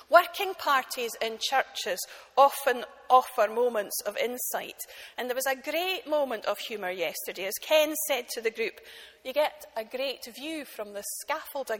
Working parties in churches often offer moments of insight. And there was a great moment of humour yesterday. As Ken said to the group, you get a great view from the scaffolding.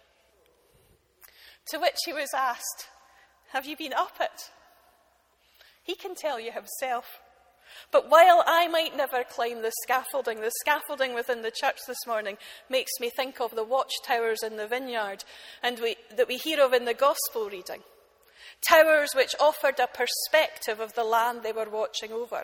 To which he was asked, have you been up it? He can tell you himself. But while I might never climb the scaffolding within the church this morning makes me think of the watchtowers in the vineyard that we hear of in the gospel reading. Towers which offered a perspective of the land they were watching over.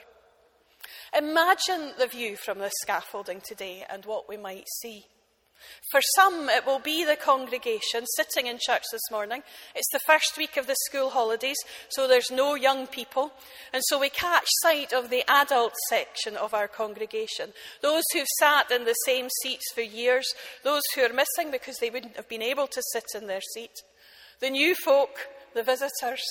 Imagine the view from the scaffolding today and what we might see. For some, it will be the congregation sitting in church this morning. It's the first week of the school holidays, so there's no young people. And so we catch sight of the adult section of our congregation. Those who've sat in the same seats for years, those who are missing because they wouldn't have been able to sit in their seat. The new folk, the visitors.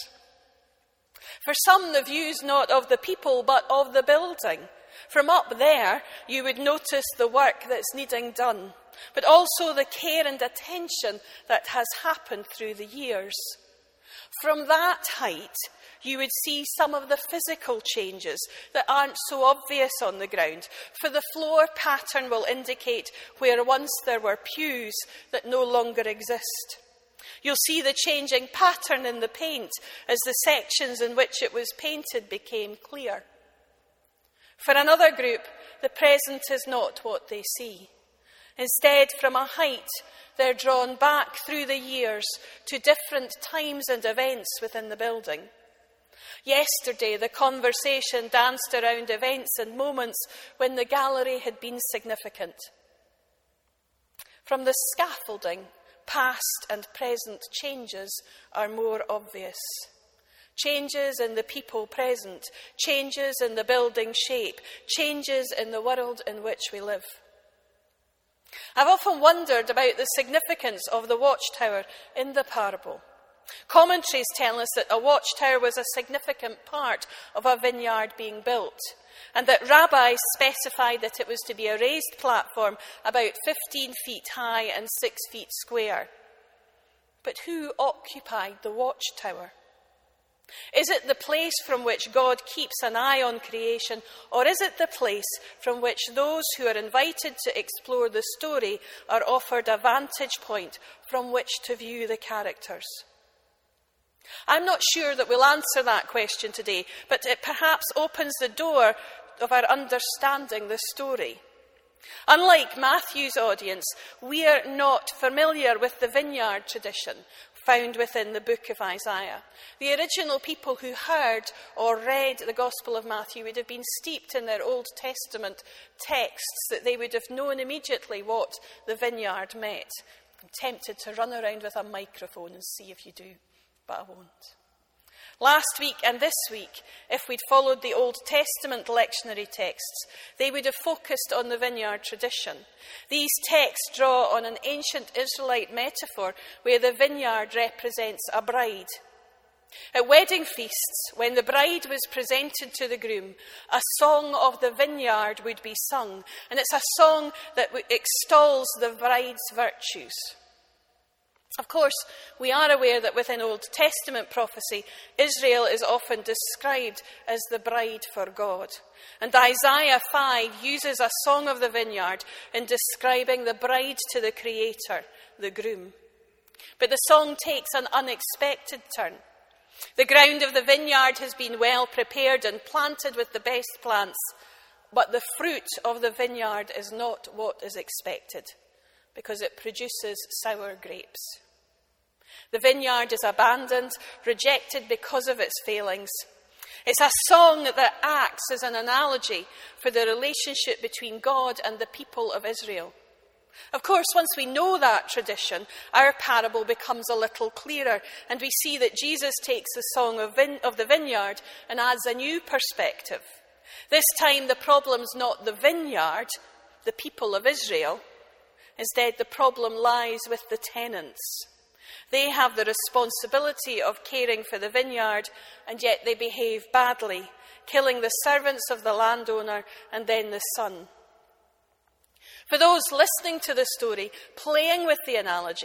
For some, the view's not of the people, but of the building. From up there, you would notice the work that's needing done, but also the care and attention that has happened through the years. From that height, you would see some of the physical changes that aren't so obvious on the ground, for the floor pattern will indicate where once there were pews that no longer exist. You'll see the changing pattern in the paint as the sections in which it was painted became clear. For another group, the present is not what they see. Instead, from a height, they're drawn back through the years to different times and events within the building. Yesterday, the conversation danced around events and moments when the gallery had been significant. From the scaffolding, past and present changes are more obvious. Changes in the people present, changes in the building shape, changes in the world in which we live. I've often wondered about the significance of the watchtower in the parable. Commentaries tell us that a watchtower was a significant part of a vineyard being built, and that rabbis specified that it was to be a raised platform about 15 feet high and 6 feet square. But who occupied the watchtower? Is it the place from which God keeps an eye on creation, or is it the place from which those who are invited to explore the story are offered a vantage point from which to view the characters? I'm not sure that we'll answer that question today, but it perhaps opens the door of our understanding the story. Unlike Matthew's audience, we are not familiar with the vineyard tradition found within the book of Isaiah. The original people who heard or read the Gospel of Matthew would have been steeped in their Old Testament texts, that they would have known immediately what the vineyard meant. I'm tempted to run around with a microphone and see if you do, but I won't. Last week and this week, if we'd followed the Old Testament lectionary texts, they would have focused on the vineyard tradition. These texts draw on an ancient Israelite metaphor where the vineyard represents a bride. At wedding feasts, when the bride was presented to the groom, a song of the vineyard would be sung, and it's a song that extols the bride's virtues. Of course, we are aware that within Old Testament prophecy, Israel is often described as the bride for God. And Isaiah 5 uses a song of the vineyard in describing the bride to the Creator, the groom. But the song takes an unexpected turn. The ground of the vineyard has been well prepared and planted with the best plants, but the fruit of the vineyard is not what is expected, because it produces sour grapes. The vineyard is abandoned, rejected because of its failings. It's a song that acts as an analogy for the relationship between God and the people of Israel. Of course, once we know that tradition, our parable becomes a little clearer, and we see that Jesus takes the song of the vineyard and adds a new perspective. This time, the problem's not the vineyard, the people of Israel. Instead, the problem lies with the tenants. They have the responsibility of caring for the vineyard, and yet they behave badly, killing the servants of the landowner and then the son. For those listening to the story, playing with the analogy,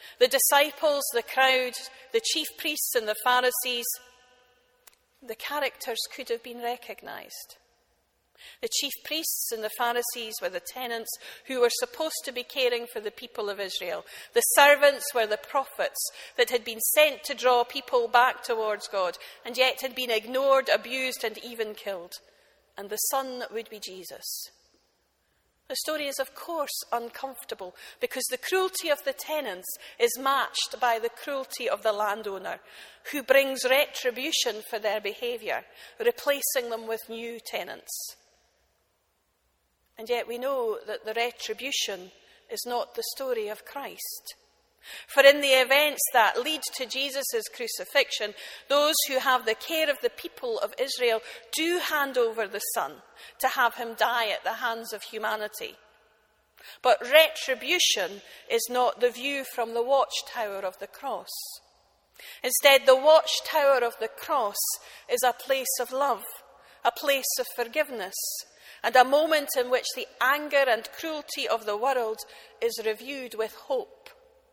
The disciples, the crowd, the chief priests and the Pharisees, the characters could have been recognised. The chief priests and the Pharisees were the tenants who were supposed to be caring for the people of Israel. The servants were the prophets that had been sent to draw people back towards God, and yet had been ignored, abused, and even killed. And the Son would be Jesus. The story is, of course, uncomfortable because the cruelty of the tenants is matched by the cruelty of the landowner, who brings retribution for their behaviour, replacing them with new tenants. And yet we know that the retribution is not the story of Christ. For in the events that lead to Jesus' crucifixion, those who have the care of the people of Israel do hand over the Son to have him die at the hands of humanity. But retribution is not the view from the watchtower of the cross. Instead, the watchtower of the cross is a place of love, a place of forgiveness, and a moment in which the anger and cruelty of the world is reviewed with hope.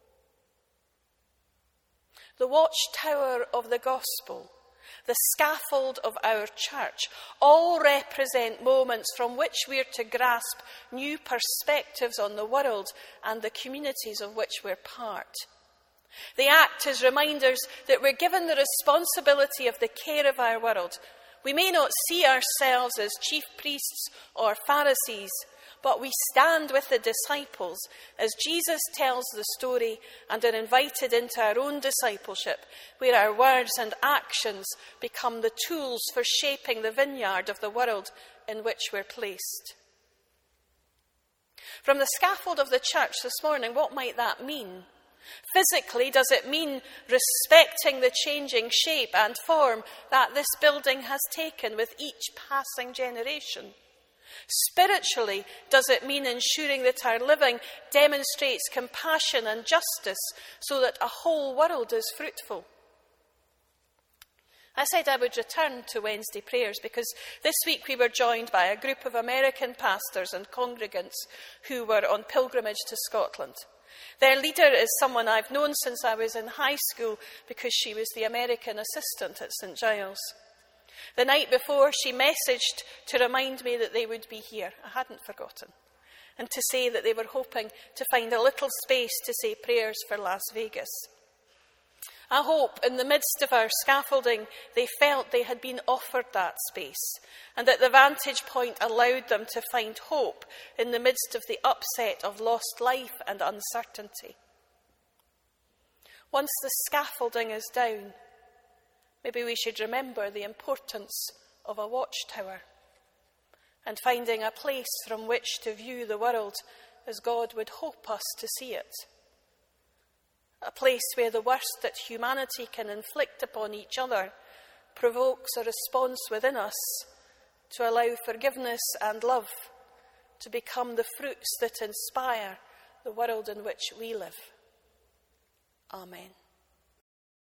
The watchtower of the gospel, the scaffold of our church, all represent moments from which we are to grasp new perspectives on the world and the communities of which we're part. They act as reminders that we're given the responsibility of the care of our world. We may not see ourselves as chief priests or Pharisees, but we stand with the disciples as Jesus tells the story and are invited into our own discipleship, where our words and actions become the tools for shaping the vineyard of the world in which we're placed. From the scaffold of the church this morning, what might that mean? Physically, does it mean respecting the changing shape and form that this building has taken with each passing generation? Spiritually, does it mean ensuring that our living demonstrates compassion and justice so that a whole world is fruitful? I said I would return to Wednesday prayers because this week we were joined by a group of American pastors and congregants who were on pilgrimage to Scotland. Their leader is someone I've known since I was in high school because she was the American assistant at St. Giles. The night before, she messaged to remind me that they would be here. I hadn't forgotten. And to say that they were hoping to find a little space to say prayers for Las Vegas. I hope in the midst of our scaffolding, they felt they had been offered that space and that the vantage point allowed them to find hope in the midst of the upset of lost life and uncertainty. Once the scaffolding is down, maybe we should remember the importance of a watchtower and finding a place from which to view the world as God would hope us to see it. A place where the worst that humanity can inflict upon each other provokes a response within us to allow forgiveness and love to become the fruits that inspire the world in which we live. Amen.